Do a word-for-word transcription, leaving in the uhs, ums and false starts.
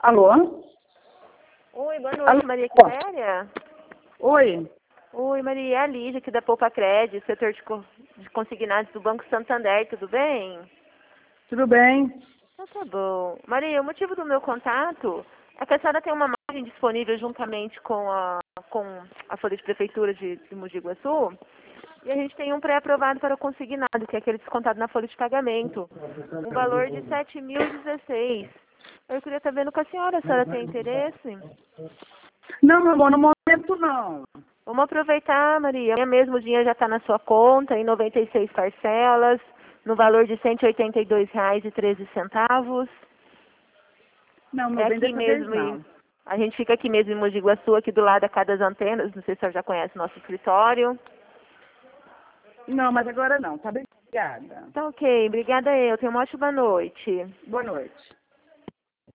Alô? Oi, boa noite, Alô? Maria Quitéria. Oi. Oi, Maria, é a Lígia aqui da Poupa Crédito, setor de, co de consignados do Banco Santander, tudo bem? Tudo bem? Então tá bom. Maria, o motivo do meu contato é que a senhora tem uma margem disponível juntamente com a, com a Folha de Prefeitura de, de Mogi Guaçu, e a gente tem um pré-aprovado para o consignado, que é aquele descontado na folha de pagamento, um valor de sete mil e dezesseis. Eu queria estar vendo com a senhora, a senhora tem interesse? Não, meu amor, no momento não. Vamos aproveitar, Maria. Amanhã mesmo o dinheiro já está na sua conta, em noventa e seis parcelas, no valor de cento e oitenta e dois reais e treze centavos. Não, É não vem aqui dessa vez mesmo. não. Em, a gente fica aqui mesmo em Mogi Guaçu, aqui do lado da Casa das Antenas. Não sei se a senhora já conhece o nosso escritório. Não, mas agora não, tá bem? Obrigada. Tá ok. Obrigada eu. Tenha uma ótima noite. Boa noite.